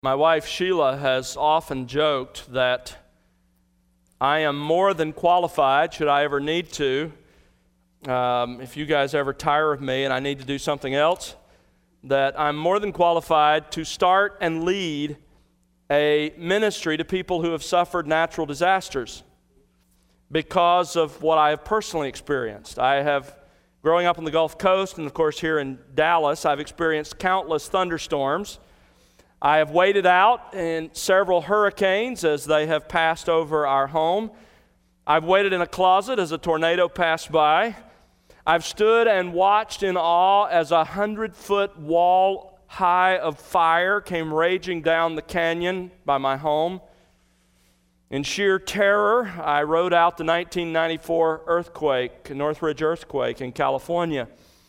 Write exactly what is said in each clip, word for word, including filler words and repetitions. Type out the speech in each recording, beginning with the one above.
My wife Sheila has often joked that I am more than qualified, should I ever need to, um, if you guys ever tire of me and I need to do something else, that I'm more than qualified to start and lead a ministry to people who have suffered natural disasters because of what I have personally experienced. I have, growing up on the Gulf Coast and of course here in Dallas, I've experienced countless thunderstorms. I have waited out in several hurricanes as they have passed over our home. I've waited in a closet as a tornado passed by. I've stood and watched in awe as a hundred-foot wall high of fire came raging down the canyon by my home. In sheer terror, I rode out the nineteen ninety-four earthquake, Northridge earthquake in California.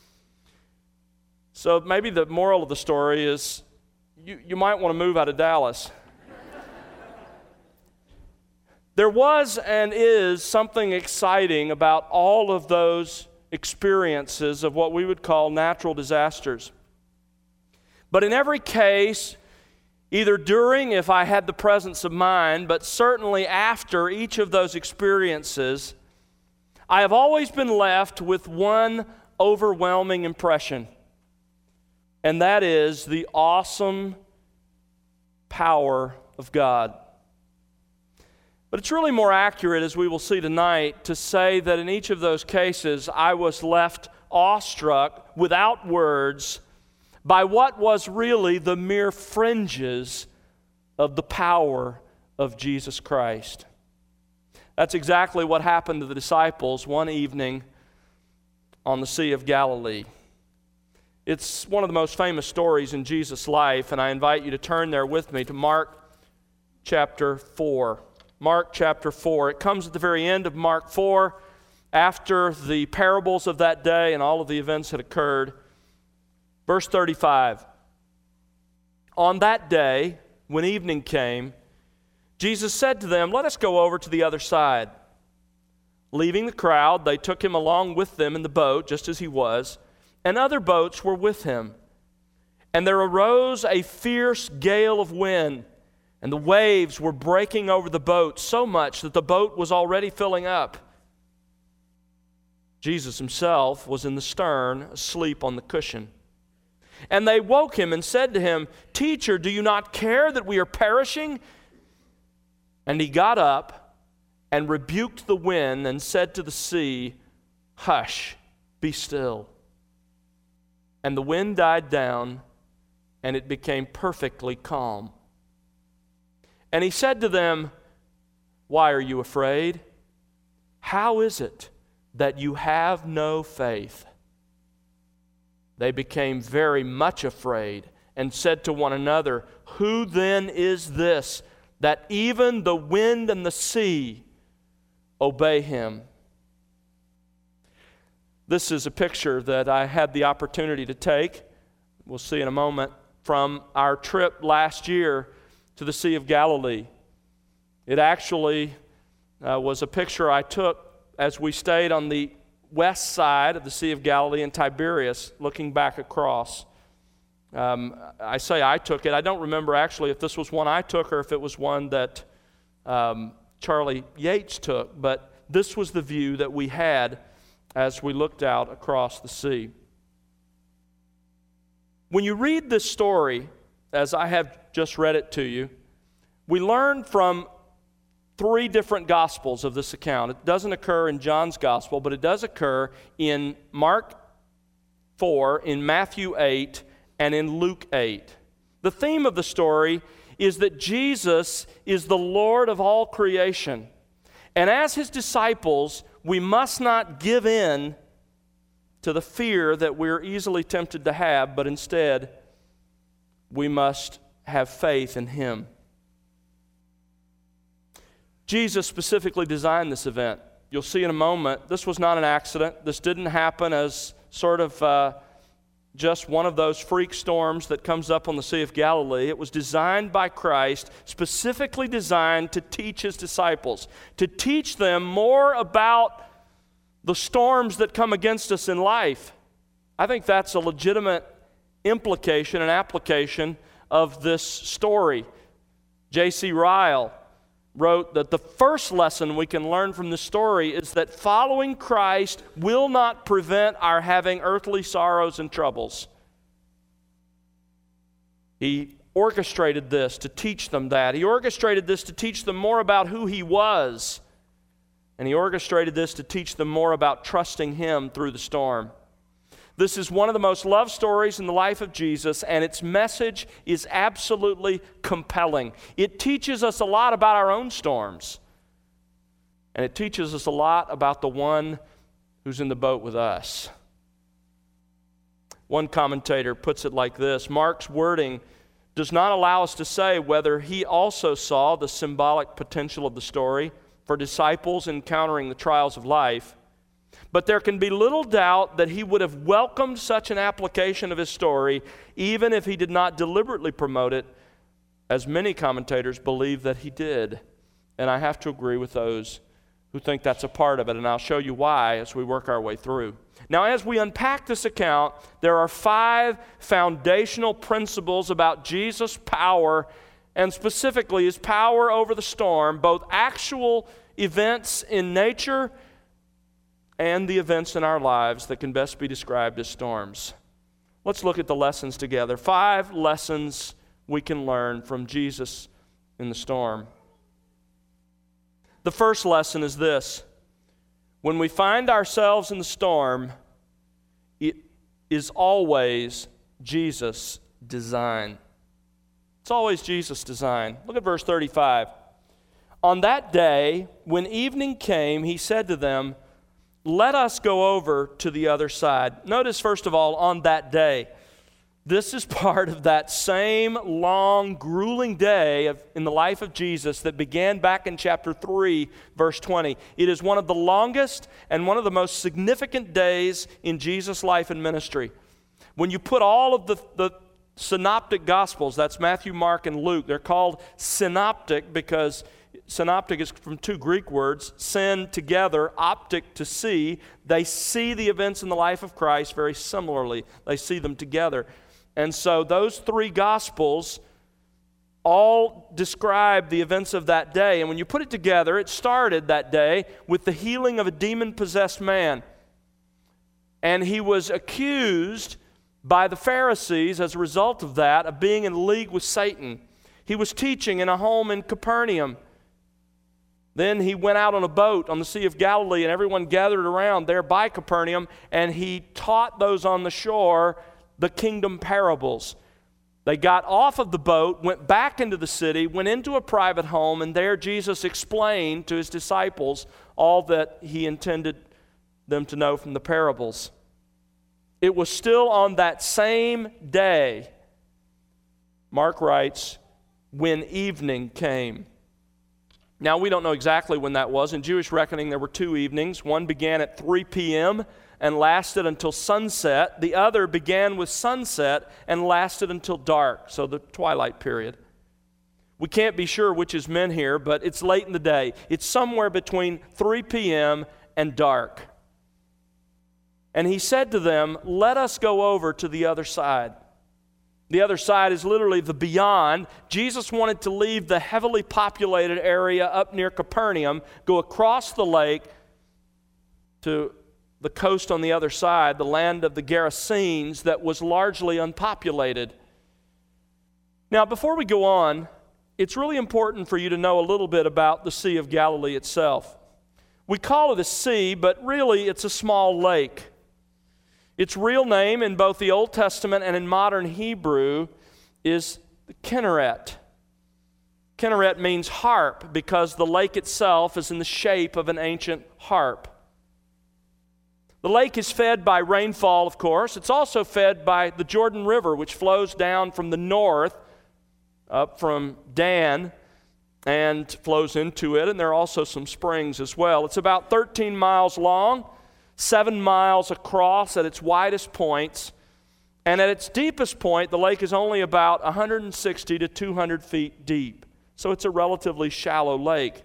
So maybe the moral of the story is You, you might want to move out of Dallas. There was and is something exciting about all of those experiences of what we would call natural disasters. But in every case, either during, if I had the presence of mind, but certainly after each of those experiences, I have always been left with one overwhelming impression. And that is the awesome power of God. But it's really more accurate, as we will see tonight, to say that in each of those cases, I was left awestruck, without words, by what was really the mere fringes of the power of Jesus Christ. That's exactly what happened to the disciples one evening on the Sea of Galilee. It's one of the most famous stories in Jesus' life, and I invite you to turn there with me to Mark chapter four. Mark chapter four. It comes at the very end of Mark four, after the parables of that day and all of the events had occurred. Verse thirty-five. On that day, when evening came, Jesus said to them, "Let us go over to the other side." Leaving the crowd, they took him along with them in the boat, just as he was, and other boats were with him. And there arose a fierce gale of wind, and the waves were breaking over the boat so much that the boat was already filling up. Jesus himself was in the stern, asleep on the cushion. And they woke him and said to him, "Teacher, do you not care that we are perishing?" And he got up and rebuked the wind and said to the sea, "Hush, be still." And the wind died down, and it became perfectly calm. And he said to them, "Why are you afraid? How is it that you have no faith?" They became very much afraid and said to one another, "Who then is this, that even the wind and the sea obey him?" This is a picture that I had the opportunity to take, we'll see in a moment, from our trip last year to the Sea of Galilee. It actually uh, was a picture I took as we stayed on the west side of the Sea of Galilee in Tiberias, looking back across. Um, I say I took it. I don't remember actually if this was one I took or if it was one that um, Charlie Yates took, but this was the view that we had as we looked out across the sea. When you read this story, as I have just read it to you, we learn from three different gospels of this account. It doesn't occur in John's gospel, but it does occur in Mark four, in Matthew eight, and in Luke eight. The theme of the story is that Jesus is the Lord of all creation. And as his disciples, we must not give in to the fear that we're easily tempted to have, but instead, we must have faith in him. Jesus specifically designed this event. You'll see in a moment, this was not an accident. This didn't happen as sort of uh, just one of those freak storms that comes up on the Sea of Galilee. It was designed by Christ, specifically designed to teach his disciples, to teach them more about the storms that come against us in life. I think that's a legitimate implication and application of this story. J C Ryle wrote that the first lesson we can learn from this story is that following Christ will not prevent our having earthly sorrows and troubles. He orchestrated this to teach them that. He orchestrated this to teach them more about who He was. And He orchestrated this to teach them more about trusting Him through the storm. This is one of the most loved stories in the life of Jesus, and its message is absolutely compelling. It teaches us a lot about our own storms, and it teaches us a lot about the one who's in the boat with us. One commentator puts it like this: Mark's wording does not allow us to say whether he also saw the symbolic potential of the story for disciples encountering the trials of life, but there can be little doubt that he would have welcomed such an application of his story even if he did not deliberately promote it, as many commentators believe that he did. And I have to agree with those who think that's a part of it, and I'll show you why as we work our way through. Now, as we unpack this account, there are five foundational principles about Jesus' power, and specifically His power over the storm, both actual events in nature and the events in our lives that can best be described as storms. Let's look at the lessons together. Five lessons we can learn from Jesus in the storm. The first lesson is this: when we find ourselves in the storm, it is always Jesus' design. It's always Jesus' design. Look at verse thirty-five. On that day, when evening came, He said to them, "Let us go over to the other side." Notice, first of all, on that day. This is part of that same long, grueling day of, in the life of Jesus that began back in chapter three, verse twenty. It is one of the longest and one of the most significant days in Jesus' life and ministry. When you put all of the, the synoptic gospels, that's Matthew, Mark, and Luke, they're called synoptic because synoptic is from two Greek words, syn together, optic to see. They see the events in the life of Christ very similarly. They see them together. And so those three Gospels all describe the events of that day. And when you put it together, it started that day with the healing of a demon-possessed man. And he was accused by the Pharisees as a result of that of being in league with Satan. He was teaching in a home in Capernaum. Then he went out on a boat on the Sea of Galilee, and everyone gathered around there by Capernaum, and he taught those on the shore the kingdom parables. They got off of the boat, went back into the city, went into a private home, and there Jesus explained to His disciples all that He intended them to know from the parables. It was still on that same day, Mark writes, when evening came. Now, we don't know exactly when that was. In Jewish reckoning, there were two evenings. One began at three p.m. and lasted until sunset. The other began with sunset and lasted until dark, so the twilight period. We can't be sure which is meant here, but it's late in the day. It's somewhere between three p.m. and dark. And He said to them, "Let us go over to the other side." The other side is literally the beyond. Jesus wanted to leave the heavily populated area up near Capernaum, go across the lake to the coast on the other side, the land of the Gerasenes that was largely unpopulated. Now, before we go on, it's really important for you to know a little bit about the Sea of Galilee itself. We call it a sea, but really it's a small lake. Its real name in both the Old Testament and in modern Hebrew is Kinneret. Kinneret means harp because the lake itself is in the shape of an ancient harp. The lake is fed by rainfall, of course. It's also fed by the Jordan River, which flows down from the north, up from Dan, and flows into it. And there are also some springs as well. It's about thirteen miles long, seven miles across at its widest points, and at its deepest point, the lake is only about one hundred sixty to two hundred feet deep. So it's a relatively shallow lake.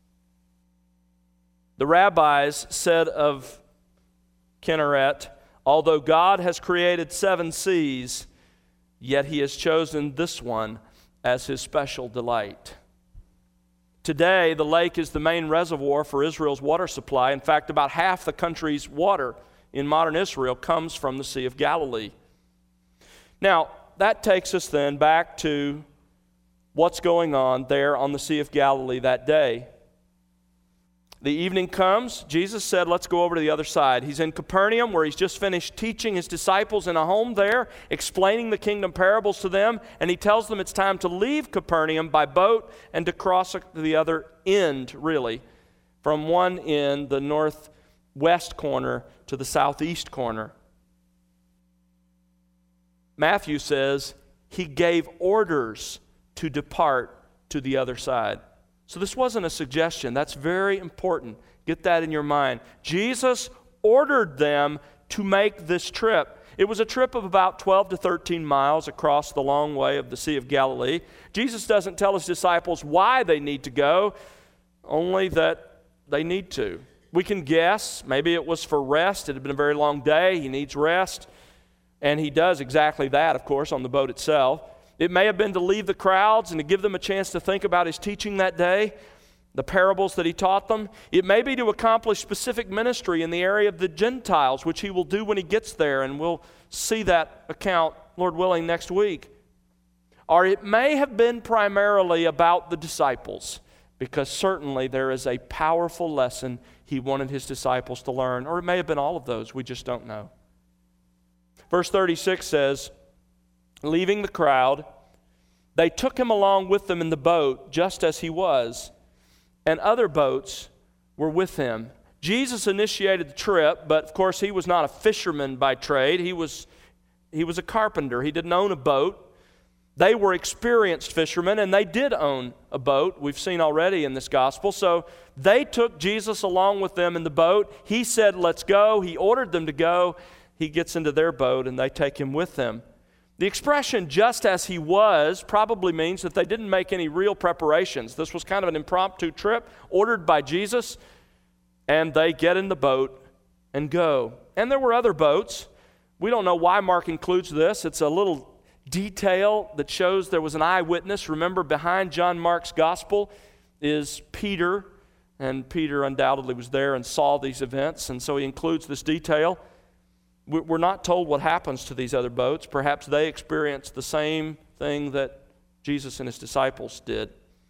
The rabbis said of Kinneret, although God has created seven seas, yet he has chosen this one as his special delight. Today, the lake is the main reservoir for Israel's water supply. In fact, about half the country's water in modern Israel comes from the Sea of Galilee. Now, that takes us then back to what's going on there on the Sea of Galilee that day. The evening comes. Jesus said, let's go over to the other side. He's in Capernaum, where he's just finished teaching his disciples in a home there, explaining the kingdom parables to them, and he tells them it's time to leave Capernaum by boat and to cross to the other end, really, from one end, the northwest corner, to the southeast corner. Matthew says he gave orders to depart to the other side. So this wasn't a suggestion. That's very important. Get that in your mind. Jesus ordered them to make this trip. It was a trip of about twelve to thirteen miles across the long way of the Sea of Galilee. Jesus doesn't tell his disciples why they need to go, only that they need to. We can guess. Maybe it was for rest. It had been a very long day. He needs rest. And he does exactly that, of course, on the boat itself. It may have been to leave the crowds and to give them a chance to think about his teaching that day, the parables that he taught them. It may be to accomplish specific ministry in the area of the Gentiles, which he will do when he gets there, and we'll see that account, Lord willing, next week. Or it may have been primarily about the disciples, because certainly there is a powerful lesson he wanted his disciples to learn. Or it may have been all of those. We just don't know. Verse thirty-six says, leaving the crowd, they took him along with them in the boat, just as he was, and other boats were with him. Jesus initiated the trip, but of course he was not a fisherman by trade. He was, he was a carpenter. He didn't own a boat. They were experienced fishermen, and they did own a boat, we've seen already in this gospel. So they took Jesus along with them in the boat. He said, let's go. He ordered them to go. He gets into their boat, and they take him with them. The expression, just as he was, probably means that they didn't make any real preparations. This was kind of an impromptu trip ordered by Jesus, and they get in the boat and go. And there were other boats. We don't know why Mark includes this. It's a little detail that shows there was an eyewitness. Remember, behind John Mark's gospel is Peter, and Peter undoubtedly was there and saw these events, and so he includes this detail. We're not told what happens to these other boats. Perhaps they experienced the same thing that Jesus and his disciples did.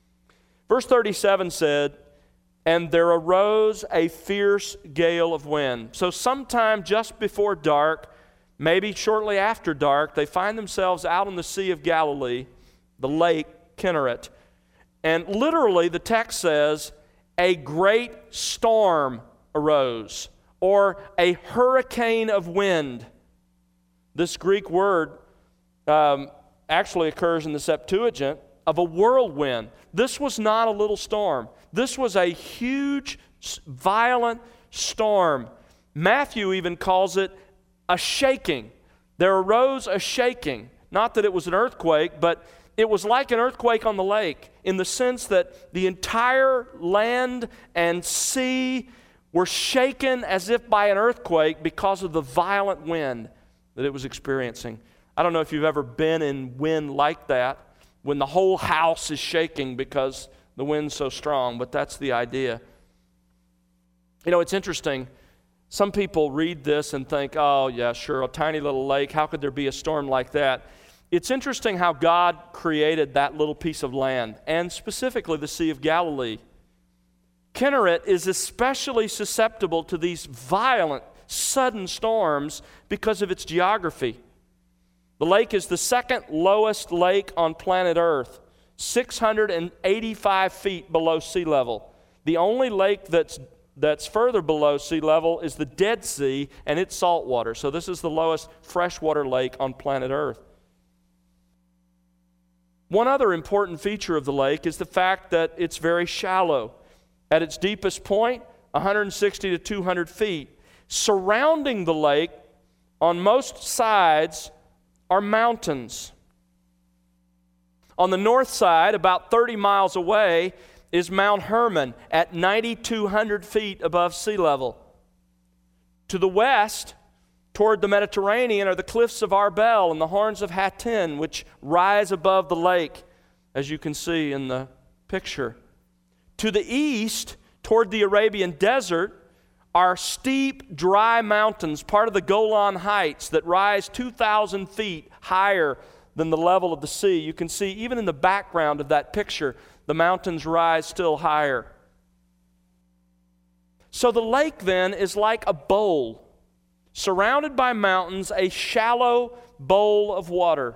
Verse thirty-seven said, and there arose a fierce gale of wind. So sometime just before dark, maybe shortly after dark, they find themselves out on the Sea of Galilee, the lake Kinneret. And literally the text says, a great storm arose, or a hurricane of wind. This Greek word um, actually occurs in the Septuagint of a whirlwind. This was not a little storm. This was a huge, violent storm. Matthew even calls it a shaking. There arose a shaking. Not that it was an earthquake, but it was like an earthquake on the lake in the sense that the entire land and sea were shaken as if by an earthquake because of the violent wind that it was experiencing. I don't know if you've ever been in wind like that, when the whole house is shaking because the wind's so strong, but that's the idea. You know, it's interesting. Some people read this and think, oh, yeah, sure, a tiny little lake. How could there be a storm like that? It's interesting how God created that little piece of land, and specifically the Sea of Galilee. Kinneret is especially susceptible to these violent, sudden storms because of its geography. The lake is the second lowest lake on planet Earth, six hundred eighty-five feet below sea level. The only lake that's that's further below sea level is the Dead Sea, and it's saltwater. So this is the lowest freshwater lake on planet Earth. One other important feature of the lake is the fact that it's very shallow. At its deepest point, one hundred sixty to two hundred feet. Surrounding the lake, on most sides, are mountains. On the north side, about thirty miles away, is Mount Hermon at nine thousand two hundred feet above sea level. To the west Toward the Mediterranean are the cliffs of Arbel and the horns of Hattin, which rise above the lake, as you can see in the picture. To the east, toward the Arabian desert, are steep, dry mountains, part of the Golan Heights, that rise two thousand feet higher than the level of the sea. You can see, even in the background of that picture, the mountains rise still higher. So the lake then is like a bowl, surrounded by mountains, a shallow bowl of water.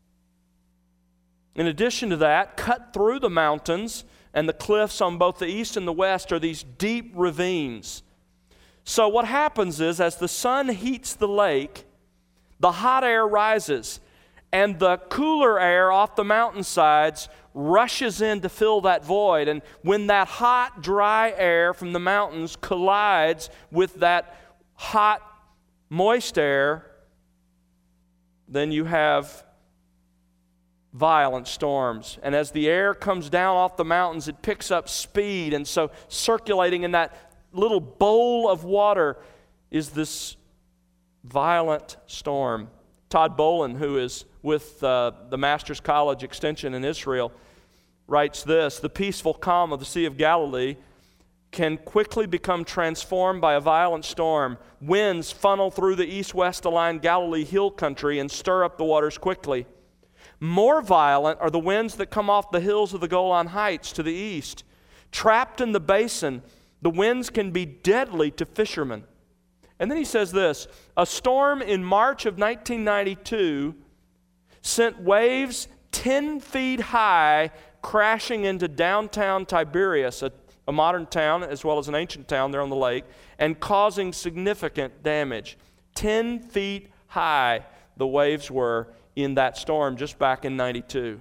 In addition to that, cut through the mountains and the cliffs on both the east and the west are these deep ravines. So what happens is, as the sun heats the lake, the hot air rises, and the cooler air off the mountainsides rushes in to fill that void. And when that hot, dry air from the mountains collides with that hot, moist air, then you have violent storms. And as the air comes down off the mountains, it picks up speed. And so circulating in that little bowl of water is this violent storm. Todd Bolin, who is with uh, the Master's College Extension in Israel, writes this: the peaceful calm of the Sea of Galilee can quickly become transformed by a violent storm. Winds funnel through the east-west aligned Galilee hill country and stir up the waters quickly. More violent are the winds that come off the hills of the Golan Heights to the east. Trapped in the basin, the winds can be deadly to fishermen. And then he says this: a storm in March of nineteen ninety-two sent waves ten feet high crashing into downtown Tiberias, a, a modern town as well as an ancient town there on the lake, and causing significant damage. Ten feet high the waves were in that storm just back in ninety-two.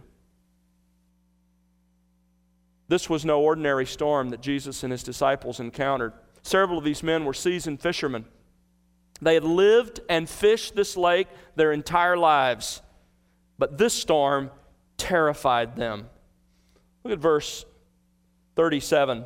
This was no ordinary storm that Jesus and his disciples encountered. Several of these men were seasoned fishermen. They had lived and fished this lake their entire lives, but this storm terrified them. Look at verse thirty-seven.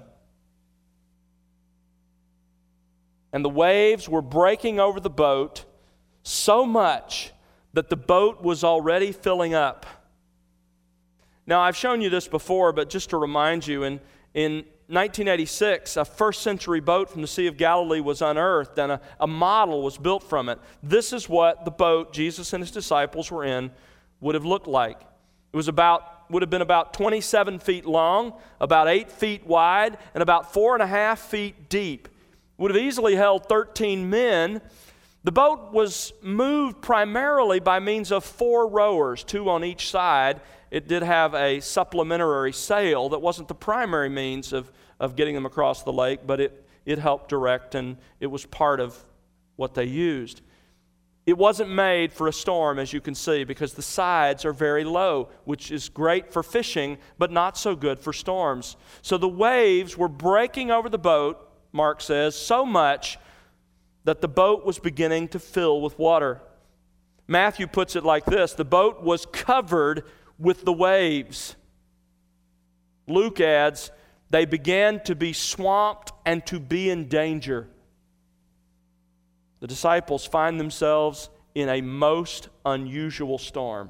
And the waves were breaking over the boat so much that the boat was already filling up. Now, I've shown you this before, but just to remind you, in, in nineteen eighty-six, a first century boat from the Sea of Galilee was unearthed, and a, a model was built from it. This is what the boat Jesus and his disciples were in would have looked like. It was about, would have been about twenty-seven feet long, about eight feet wide, and about four and a half feet deep. It would have easily held thirteen men. The boat was moved primarily by means of four rowers, two on each side. It did have a supplementary sail that wasn't the primary means of, of getting them across the lake, but it, it helped direct, and it was part of what they used. It wasn't made for a storm, as you can see, because the sides are very low, which is great for fishing, but not so good for storms. So the waves were breaking over the boat, Mark says, so much that the boat was beginning to fill with water. Matthew puts it like this: the boat was covered with the waves. Luke adds, they began to be swamped and to be in danger. The disciples find themselves in a most unusual storm.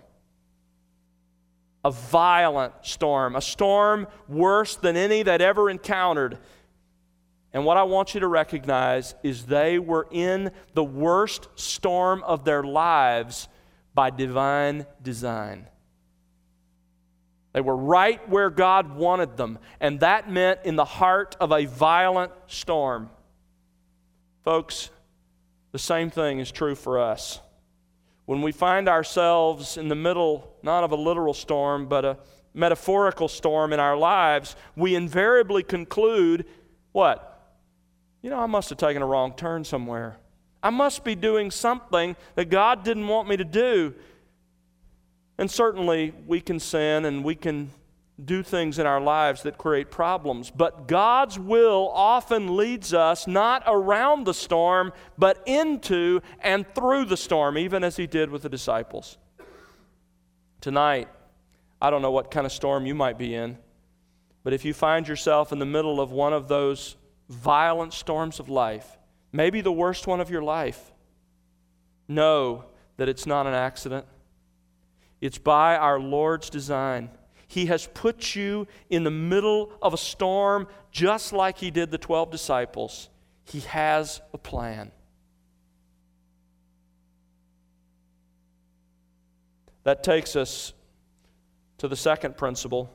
A violent storm, a storm worse than any they'd ever encountered. And what I want you to recognize is they were in the worst storm of their lives by divine design. They were right where God wanted them, and that meant in the heart of a violent storm. Folks, the same thing is true for us. When we find ourselves in the middle, not of a literal storm, but a metaphorical storm in our lives, we invariably conclude, what? You know, I must have taken a wrong turn somewhere. I must be doing something that God didn't want me to do. And certainly we can sin and we can do things in our lives that create problems. But God's will often leads us not around the storm, but into and through the storm, even as he did with the disciples. Tonight, I don't know what kind of storm you might be in, but if you find yourself in the middle of one of those violent storms of life, maybe the worst one of your life, know that it's not an accident. It's by our Lord's design. He has put you in the middle of a storm just like He did the twelve disciples. He has a plan. That takes us to the second principle.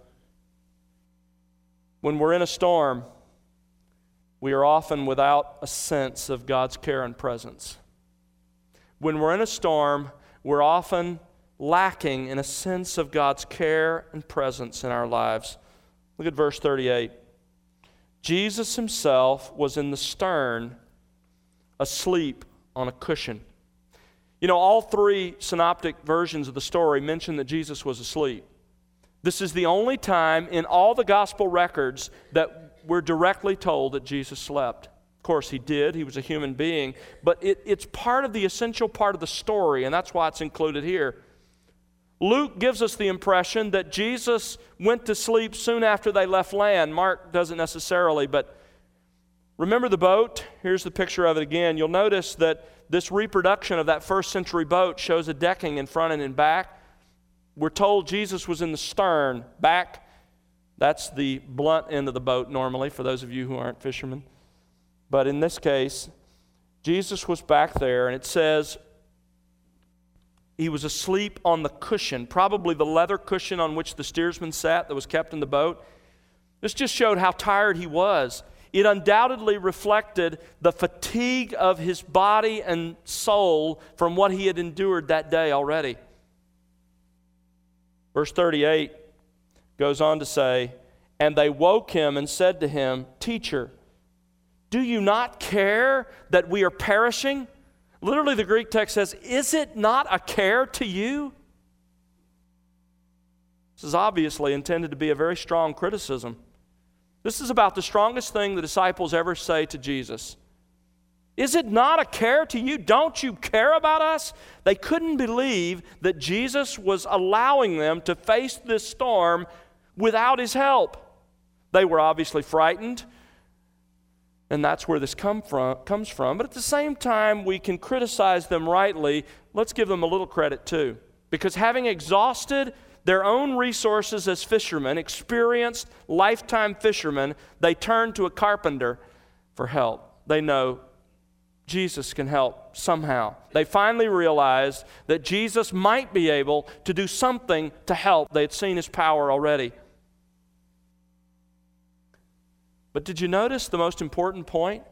When we're in a storm, we are often without a sense of God's care and presence. When we're in a storm, we're often lacking in a sense of God's care and presence in our lives. Look at verse thirty-eight. Jesus Himself was in the stern, asleep on a cushion. You know, all three synoptic versions of the story mention that Jesus was asleep. This is the only time in all the gospel records that we're directly told that Jesus slept. Of course, He did. He was a human being. But it, it's part of the essential part of the story, and that's why it's included here. Luke gives us the impression that Jesus went to sleep soon after they left land. Mark doesn't necessarily, but remember the boat? Here's the picture of it again. You'll notice that this reproduction of that first century boat shows a decking in front and in back. We're told Jesus was in the stern, back. That's the blunt end of the boat normally, for those of you who aren't fishermen. But in this case, Jesus was back there, and it says He was asleep on the cushion, probably the leather cushion on which the steersman sat that was kept in the boat. This just showed how tired he was. It undoubtedly reflected the fatigue of his body and soul from what he had endured that day already. Verse thirty-eight goes on to say, "And they woke him and said to him, 'Teacher, do you not care that we are perishing?'" Literally, the Greek text says, "Is it not a care to you?" This is obviously intended to be a very strong criticism. This is about the strongest thing the disciples ever say to Jesus. Is it not a care to you? Don't you care about us? They couldn't believe that Jesus was allowing them to face this storm without His help. They were obviously frightened, and that's where this come from, comes from. But at the same time, we can criticize them rightly. Let's give them a little credit too. Because having exhausted their own resources as fishermen, experienced lifetime fishermen, they turn to a carpenter for help. They know Jesus can help somehow. They finally realized that Jesus might be able to do something to help. They had seen His power already. But did you notice the most important point?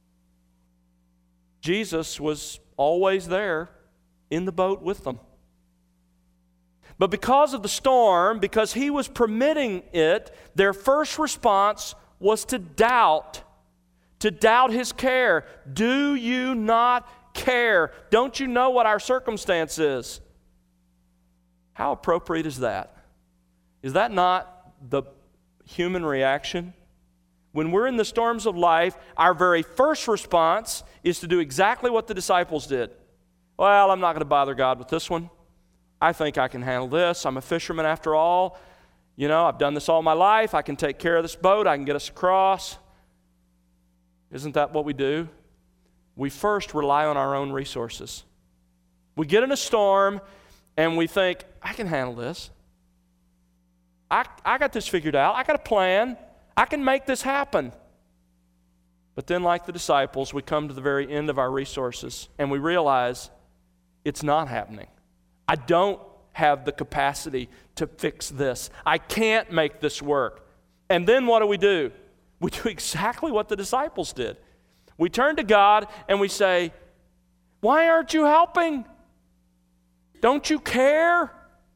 Jesus was always there in the boat with them. But because of the storm, because He was permitting it, their first response was to doubt, to doubt His care. Do you not care? Don't you know what our circumstance is? How appropriate is that? Is that not the human reaction? When we're in the storms of life, our very first response is to do exactly what the disciples did. Well, I'm not going to bother God with this one. I think I can handle this. I'm a fisherman after all. You know, I've done this all my life. I can take care of this boat. I can get us across. Isn't that what we do? We first rely on our own resources. We get in a storm and we think, I can handle this. I, I got this figured out. I got a plan. I can make this happen. But then, like the disciples, we come to the very end of our resources and we realize it's not happening. I don't have the capacity to fix this. I can't make this work. And then what do we do? We do exactly what the disciples did. We turn to God and we say, why aren't you helping? Don't you care?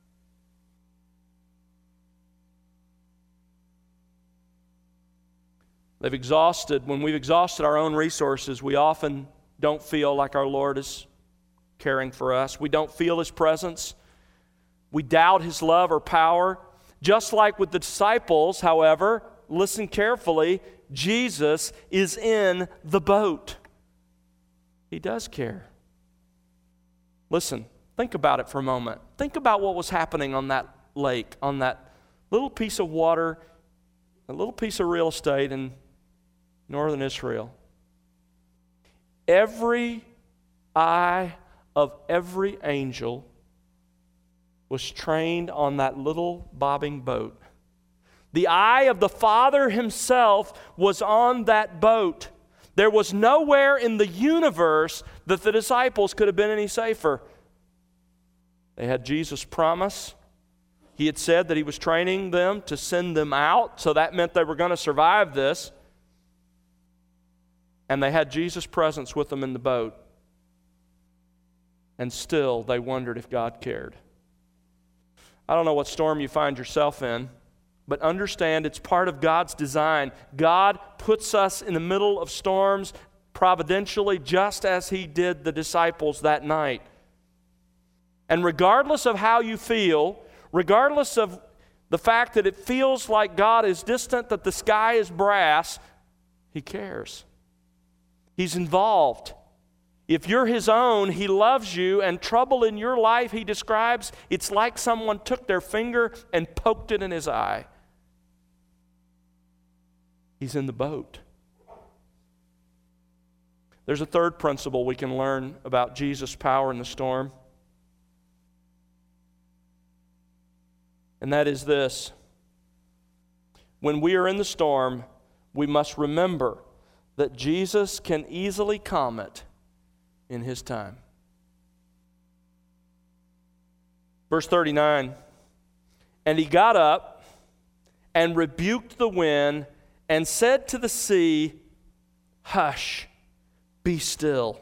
They've exhausted, when we've exhausted our own resources, we often don't feel like our Lord is caring for us. We don't feel His presence. We doubt His love or power. Just like with the disciples, however, listen carefully, Jesus is in the boat. He does care. Listen, think about it for a moment. Think about what was happening on that lake, on that little piece of water, a little piece of real estate in northern Israel. Every eye of every angel was trained on that little bobbing boat. The eye of the Father Himself was on that boat. There was nowhere in the universe that the disciples could have been any safer. They had Jesus' promise. He had said that He was training them to send them out, so that meant they were going to survive this. And they had Jesus' presence with them in the boat. And still, they wondered if God cared. I don't know what storm you find yourself in, but understand it's part of God's design. God puts us in the middle of storms providentially, just as He did the disciples that night. And regardless of how you feel, regardless of the fact that it feels like God is distant, that the sky is brass, He cares. He's involved. If you're His own, He loves you, and trouble in your life, He describes, it's like someone took their finger and poked it in His eye. He's in the boat. There's a third principle we can learn about Jesus' power in the storm. And that is this: when we are in the storm, we must remember that Jesus can easily calm it in His time. Verse thirty-nine, and He got up and rebuked the wind and said to the sea, "Hush, be still."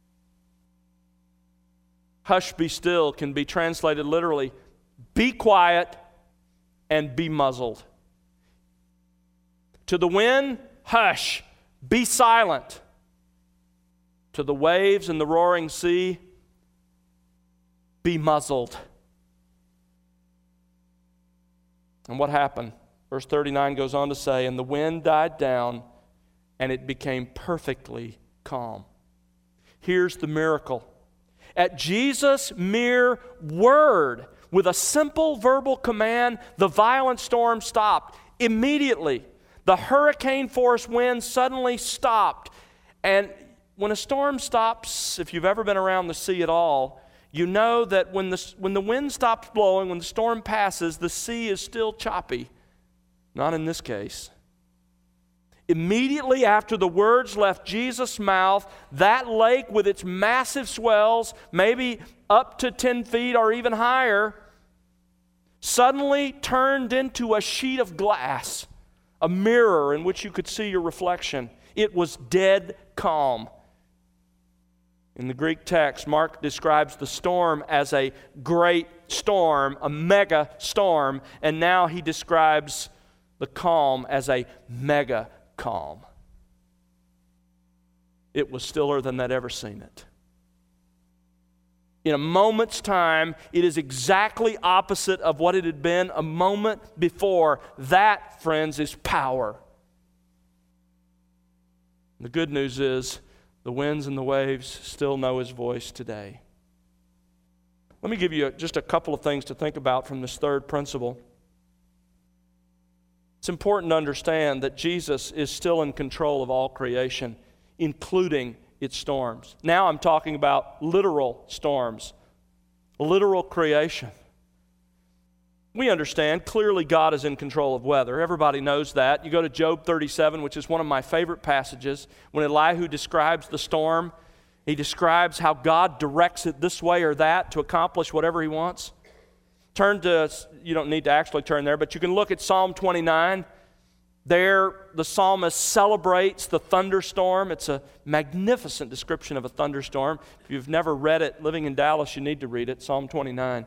Hush, be still can be translated literally, be quiet and be muzzled. To the wind, hush, be silent. To the waves and the roaring sea, be muzzled. And what happened? Verse thirty-nine goes on to say, and the wind died down, and it became perfectly calm. Here's the miracle. At Jesus' mere word, with a simple verbal command, the violent storm stopped. Immediately, the hurricane-force wind suddenly stopped. And when a storm stops, if you've ever been around the sea at all, you know that when the, when the wind stops blowing, when the storm passes, the sea is still choppy. Not in this case. Immediately after the words left Jesus' mouth, that lake with its massive swells, maybe up to ten feet or even higher, suddenly turned into a sheet of glass, a mirror in which you could see your reflection. It was dead calm. In the Greek text, Mark describes the storm as a great storm, a mega storm, and now he describes the calm as a mega calm. It was stiller than they'd ever seen it. In a moment's time, it is exactly opposite of what it had been a moment before. That, friends, is power. The good news is the winds and the waves still know His voice today. Let me give you just a couple of things to think about from this third principle. It's important to understand that Jesus is still in control of all creation, including its storms. Now I'm talking about literal storms, literal creation. We understand clearly God is in control of weather. Everybody knows that. You go to Job thirty-seven, which is one of my favorite passages, when Elihu describes the storm, he describes how God directs it this way or that to accomplish whatever He wants. Turn to, you don't need to actually turn there, but you can look at Psalm twenty-nine. There, the psalmist celebrates the thunderstorm. It's a magnificent description of a thunderstorm. If you've never read it, living in Dallas, you need to read it, Psalm twenty-nine.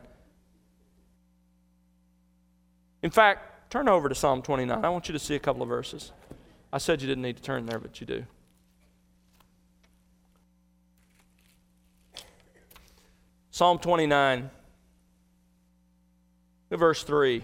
In fact, turn over to Psalm twenty-nine. I want you to see a couple of verses. I said you didn't need to turn there, but you do. Psalm twenty-nine, verse three.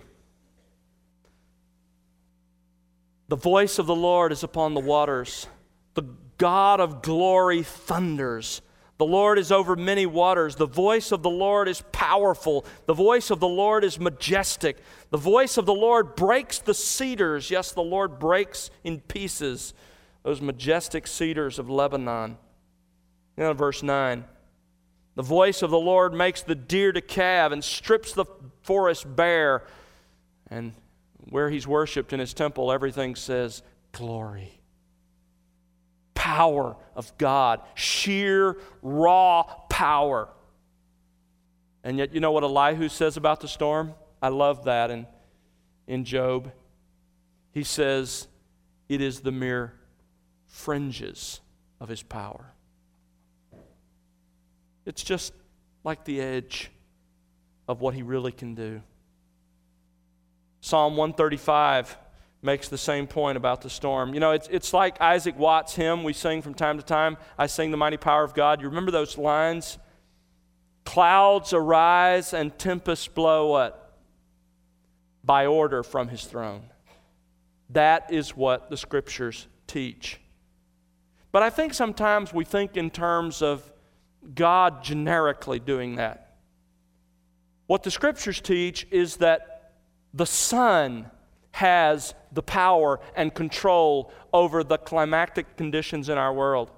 The voice of the Lord is upon the waters. The God of glory thunders. The Lord is over many waters. The voice of the Lord is powerful. The voice of the Lord is majestic. The voice of the Lord breaks the cedars. Yes, the Lord breaks in pieces those majestic cedars of Lebanon. Now, verse nine. The voice of the Lord makes the deer to calve and strips the forest bare. And where he's worshiped in his temple, everything says glory. Power of God. Sheer, raw power. And yet, you know what Elihu says about the storm? I love that in, in Job. He says, it is the mere fringes of his power. It's just like the edge of what he really can do. Psalm one thirty-five makes the same point about the storm. You know, it's, it's like Isaac Watts' hymn we sing from time to time, I Sing the Mighty Power of God. You remember those lines? Clouds arise and tempests blow what? By order from his throne. That is what the Scriptures teach. But I think sometimes we think in terms of God generically doing that. What the Scriptures teach is that the Son has the power and control over the climactic conditions in our world.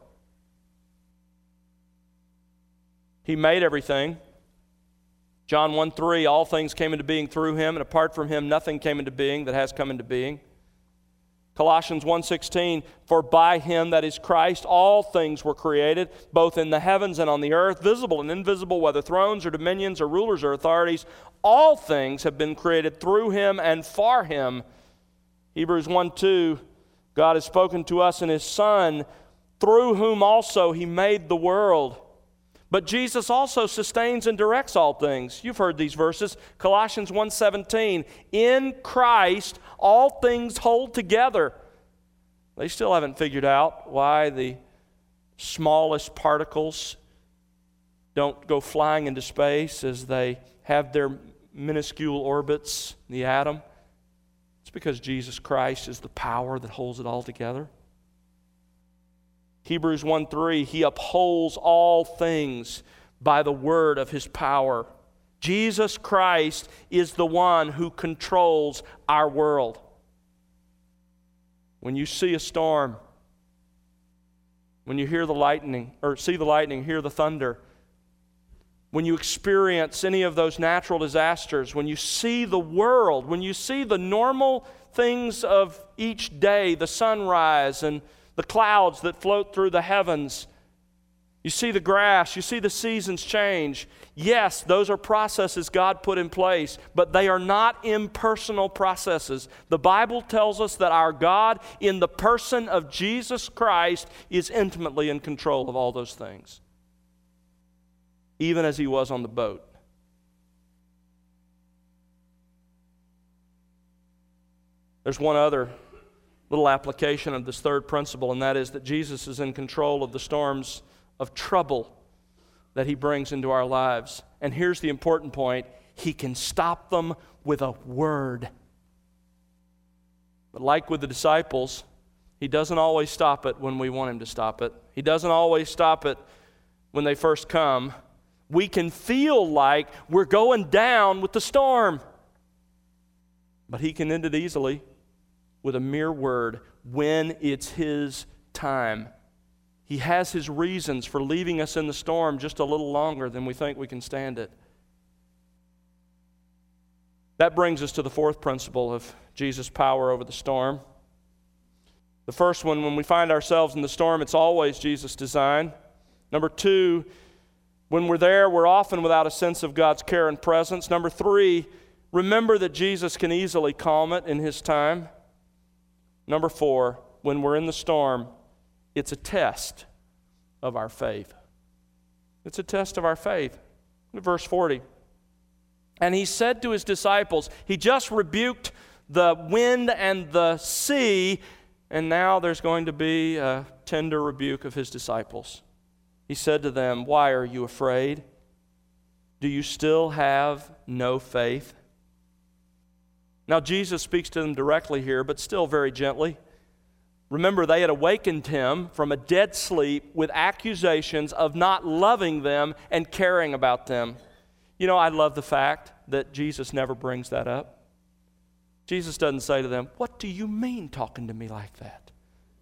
He made everything. John one three, all things came into being through him, and apart from him nothing came into being that has come into being. Colossians one sixteen, for by him, that is Christ, all things were created, both in the heavens and on the earth, visible and invisible, whether thrones or dominions or rulers or authorities. All things have been created through him and for him. Hebrews one two, God has spoken to us in his Son, through whom also he made the world. But Jesus also sustains and directs all things. You've heard these verses. Colossians one seventeen, in Christ all things hold together. They still haven't figured out why the smallest particles don't go flying into space as they have their minuscule orbits, the atom. It's because Jesus Christ is the power that holds it all together. Hebrews one three, he upholds all things by the word of his power. Jesus Christ is the one who controls our world. When you see a storm, when you hear the lightning, or see the lightning, hear the thunder, when you experience any of those natural disasters, when you see the world, when you see the normal things of each day, the sunrise and the clouds that float through the heavens, you see the grass, you see the seasons change. Yes, those are processes God put in place, but they are not impersonal processes. The Bible tells us that our God, in the person of Jesus Christ, is intimately in control of all those things, even as he was on the boat. There's one other little application of this third principle, and that is that Jesus is in control of the storms of trouble that he brings into our lives. And here's the important point: he can stop them with a word. But like with the disciples, he doesn't always stop it when we want him to stop it. He doesn't always stop it when they first come. We can feel like we're going down with the storm, but he can end it easily with a mere word when it's his time. He has his reasons for leaving us in the storm just a little longer than we think we can stand it. That brings us to the fourth principle of Jesus' power over the storm. The first one, when we find ourselves in the storm, it's always Jesus' design. Number two, when we're there, we're often without a sense of God's care and presence. Number three, remember that Jesus can easily calm it in his time. Number four, when we're in the storm, it's a test of our faith. It's a test of our faith. Verse forty. And he said to his disciples, he just rebuked the wind and the sea, and now there's going to be a tender rebuke of his disciples. He said to them, why are you afraid? Do you still have no faith? Now Jesus speaks to them directly here, but still very gently. Remember, they had awakened him from a dead sleep with accusations of not loving them and caring about them. You know, I love the fact that Jesus never brings that up. Jesus doesn't say to them, what do you mean talking to me like that?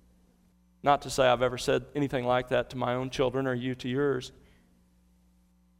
Not to say I've ever said anything like that to my own children or you to yours.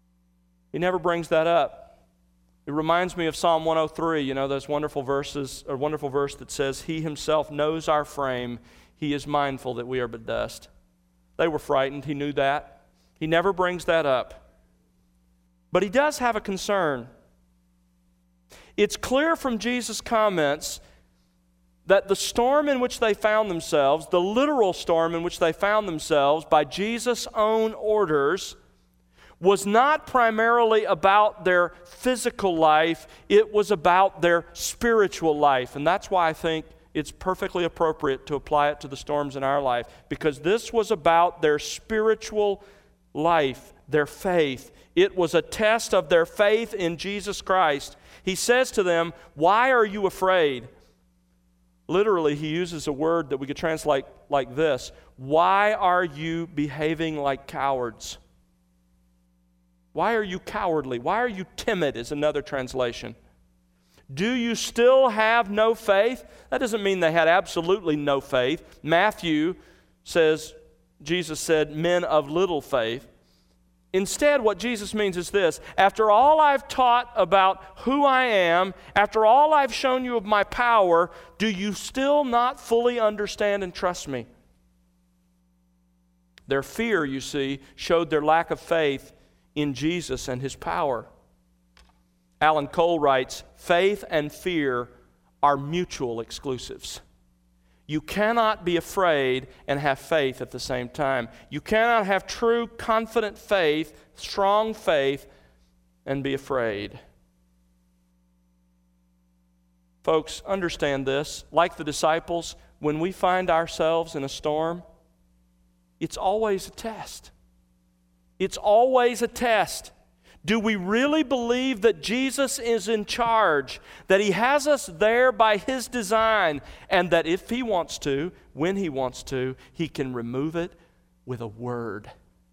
He never brings that up. It reminds me of Psalm one oh three, you know, those wonderful verses, a wonderful verse that says, He himself knows our frame. He is mindful that we are but dust. They were frightened. He knew that. He never brings that up. But he does have a concern. It's clear from Jesus' comments that the storm in which they found themselves, the literal storm in which they found themselves by Jesus' own orders, was not primarily about their physical life, it was about their spiritual life. And that's why I think it's perfectly appropriate to apply it to the storms in our life, because this was about their spiritual life, their faith. It was a test of their faith in Jesus Christ. He says to them, why are you afraid? Literally, he uses a word that we could translate like this: why are you behaving like cowards? Why are you cowardly? Why are you timid is another translation. Do you still have no faith? That doesn't mean they had absolutely no faith. Matthew says, Jesus said, men of little faith. Instead, what Jesus means is this: after all I've taught about who I am, after all I've shown you of my power, do you still not fully understand and trust me? Their fear, you see, showed their lack of faith in Jesus and his power. Alan Cole writes, faith and fear are mutual exclusives. You cannot be afraid and have faith at the same time. You cannot have true, confident faith, strong faith, and be afraid. Folks, understand this. Like the disciples, when we find ourselves in a storm, it's always a test. It's always a test. Do we really believe that Jesus is in charge, that he has us there by his design, and that if he wants to, when he wants to, he can remove it with a word?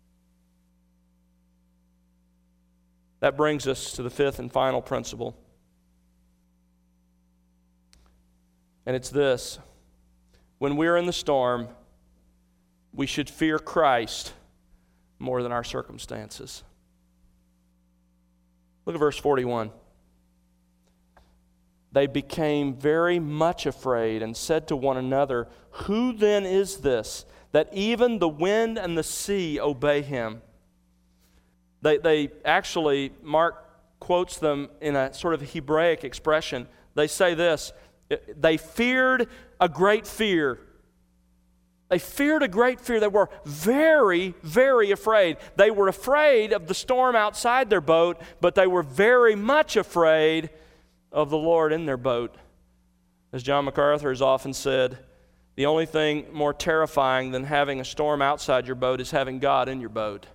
That brings us to the fifth and final principle. And it's this: when we're in the storm, we should fear Christ more than our circumstances. Look at verse forty-one. They became very much afraid and said to one another, who then is this, that even the wind and the sea obey him? They, they actually, Mark quotes them in a sort of Hebraic expression. They say this: they feared a great fear. They feared a great fear. They were very, very afraid. They were afraid of the storm outside their boat, but they were very much afraid of the Lord in their boat. As John MacArthur has often said, the only thing more terrifying than having a storm outside your boat is having God in your boat.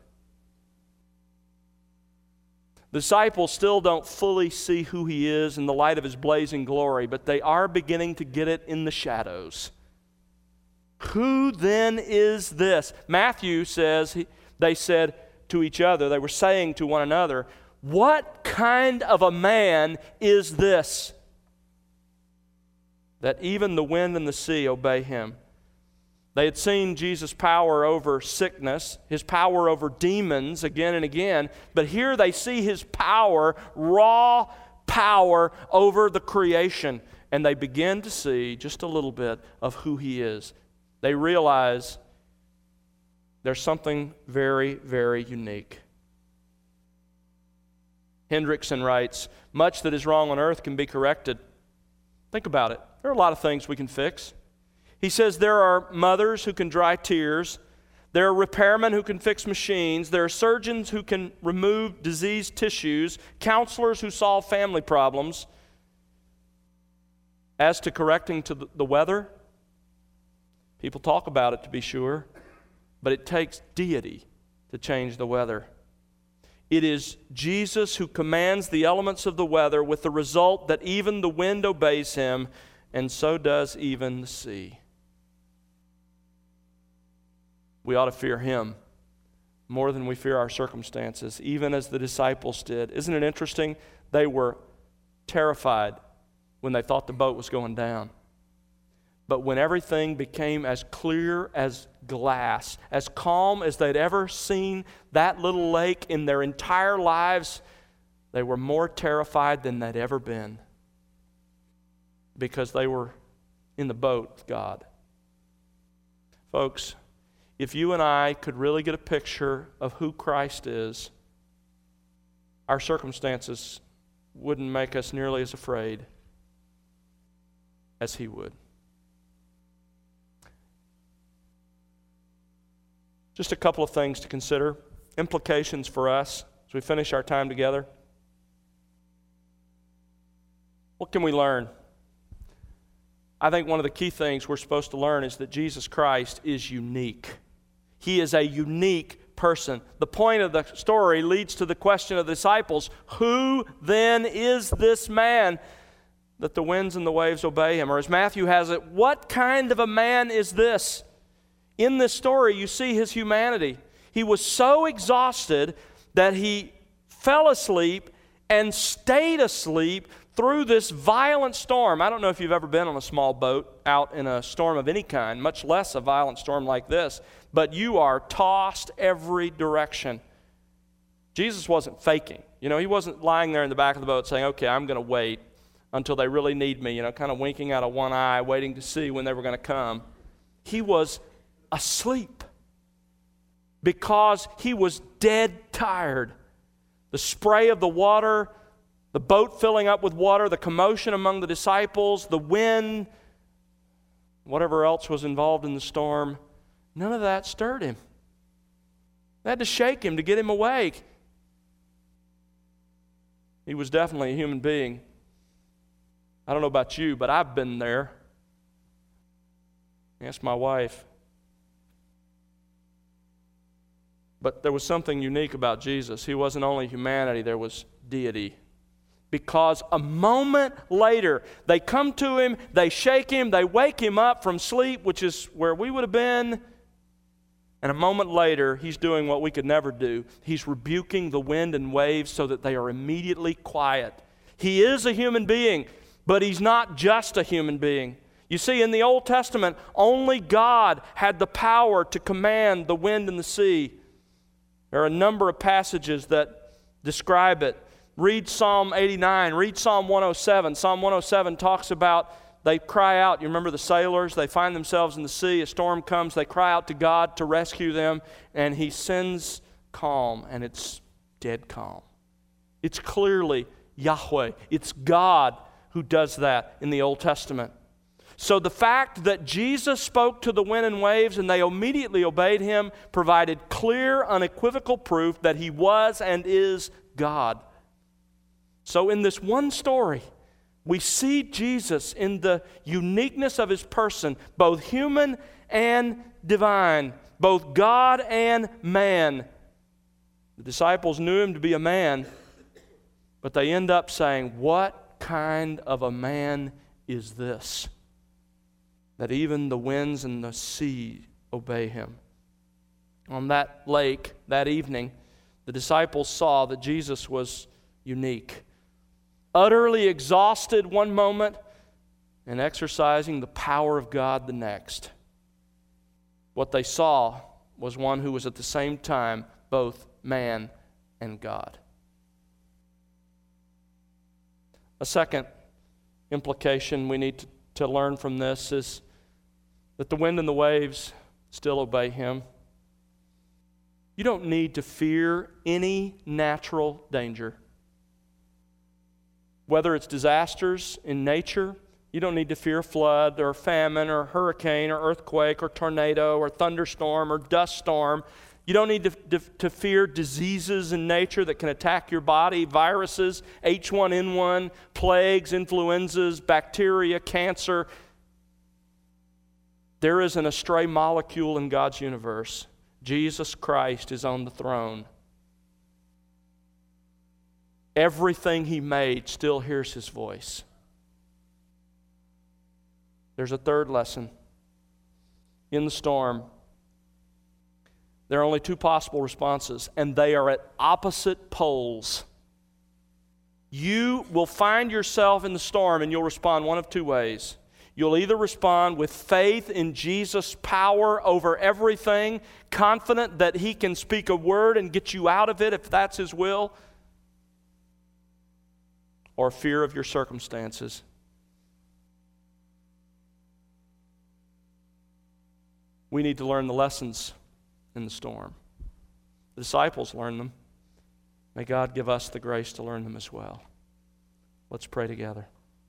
The disciples still don't fully see who he is in the light of his blazing glory, but they are beginning to get it in the shadows. Who then is this? Matthew says, he, they said to each other, they were saying to one another, what kind of a man is this, that even the wind and the sea obey him? They had seen Jesus' power over sickness, his power over demons again and again, but here they see his power, raw power over the creation, and they begin to see just a little bit of who he is. They realize there's something very, very unique. Hendrickson writes, much that is wrong on earth can be corrected. Think about it. There are a lot of things we can fix. He says there are mothers who can dry tears. There are repairmen who can fix machines. There are surgeons who can remove diseased tissues. Counselors who solve family problems. As to correcting to the weather, people talk about it, to be sure, but it takes deity to change the weather. It is Jesus who commands the elements of the weather, with the result that even the wind obeys him, and so does even the sea. We ought to fear him more than we fear our circumstances, even as the disciples did. Isn't it interesting? They were terrified when they thought the boat was going down. But when everything became as clear as glass, as calm as they'd ever seen that little lake in their entire lives, they were more terrified than they'd ever been, because they were in the boat with God. Folks, if you and I could really get a picture of who Christ is, our circumstances wouldn't make us nearly as afraid as He would. Just a couple of things to consider, implications for us as we finish our time together. What can we learn? I think one of the key things we're supposed to learn is that Jesus Christ is unique. He is a unique person. The point of the story leads to the question of the disciples, who then is this man that the winds and the waves obey him? Or as Matthew has it, what kind of a man is this? In this story, you see his humanity. He was so exhausted that he fell asleep and stayed asleep through this violent storm. I don't know if you've ever been on a small boat out in a storm of any kind, much less a violent storm like this, but you are tossed every direction. Jesus wasn't faking. You know, he wasn't lying there in the back of the boat saying, okay, I'm going to wait until they really need me, you know, kind of winking out of one eye, waiting to see when they were going to come. He was asleep because he was dead tired. The spray of the water, the boat filling up with water, the commotion among the disciples, the wind, whatever else was involved in the storm, none of that stirred him. They had to shake him to get him awake. He was definitely a human being. I don't know about you, but I've been there. Ask my wife. But there was something unique about Jesus. He wasn't only humanity, there was deity. Because a moment later, they come to him, they shake him, they wake him up from sleep, which is where we would have been. And a moment later, he's doing what we could never do. He's rebuking the wind and waves so that they are immediately quiet. He is a human being, but he's not just a human being. You see, in the Old Testament, only God had the power to command the wind and the sea. There are a number of passages that describe it. Read Psalm eighty-nine, read Psalm one oh seven. Psalm one oh seven talks about they cry out. You remember the sailors? They find themselves in the sea. A storm comes. They cry out to God to rescue them, and He sends calm, and it's dead calm. It's clearly Yahweh. It's God who does that in the Old Testament. So the fact that Jesus spoke to the wind and waves and they immediately obeyed Him provided clear, unequivocal proof that He was and is God. So in this one story, we see Jesus in the uniqueness of His person, both human and divine, both God and man. The disciples knew Him to be a man, but they end up saying, what kind of a man is this, that even the winds and the sea obey Him? On that lake that evening, the disciples saw that Jesus was unique. Utterly exhausted one moment and exercising the power of God the next. What they saw was one who was at the same time both man and God. A second implication we need to, to learn from this is that the wind and the waves still obey Him. You don't need to fear any natural danger. Whether it's disasters in nature, you don't need to fear flood or famine or hurricane or earthquake or tornado or thunderstorm or dust storm. You don't need to, to, to fear diseases in nature that can attack your body, viruses, H one N one, plagues, influenzas, bacteria, cancer. There isn't a stray molecule in God's universe. Jesus Christ is on the throne. Everything He made still hears His voice. There's a third lesson. In the storm, there are only two possible responses, and they are at opposite poles. You will find yourself in the storm, and you'll respond one of two ways. You'll either respond with faith in Jesus' power over everything, confident that He can speak a word and get you out of it if that's His will, or fear of your circumstances. We need to learn the lessons in the storm. The disciples learned them. May God give us the grace to learn them as well. Let's pray together.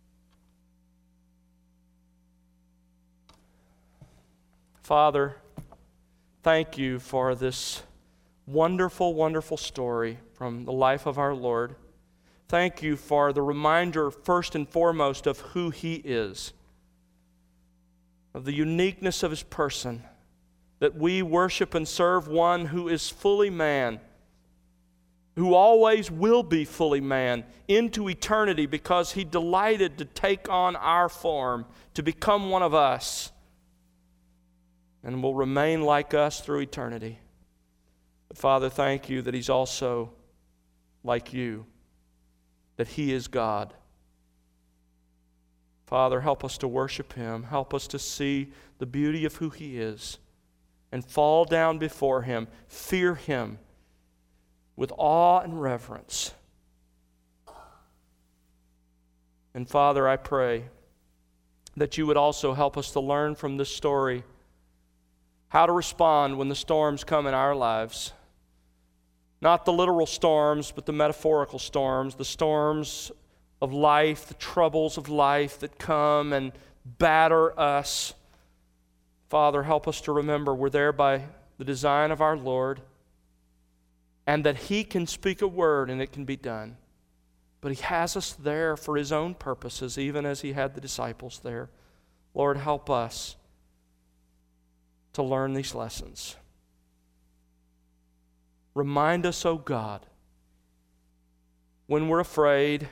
Father, thank you for this wonderful, wonderful story from the life of our Lord. Thank you for the reminder, first and foremost, of who He is, of the uniqueness of His person, that we worship and serve one who is fully man, who always will be fully man into eternity because He delighted to take on our form, to become one of us, and will remain like us through eternity. But Father, thank you that He's also like you, that He is God. Father, help us to worship Him. Help us to see the beauty of who He is and fall down before Him, fear Him with awe and reverence. And Father, I pray that you would also help us to learn from this story how to respond when the storms come in our lives. Not the literal storms, but the metaphorical storms, the storms of life, the troubles of life that come and batter us. Father, help us to remember we're there by the design of our Lord, and that He can speak a word and it can be done. But He has us there for His own purposes, even as He had the disciples there. Lord, help us to learn these lessons. Remind us, O God, when we're afraid,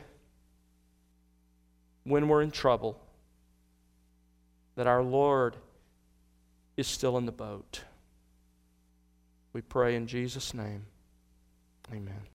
when we're in trouble, that our Lord is still in the boat. We pray in Jesus' name. Amen.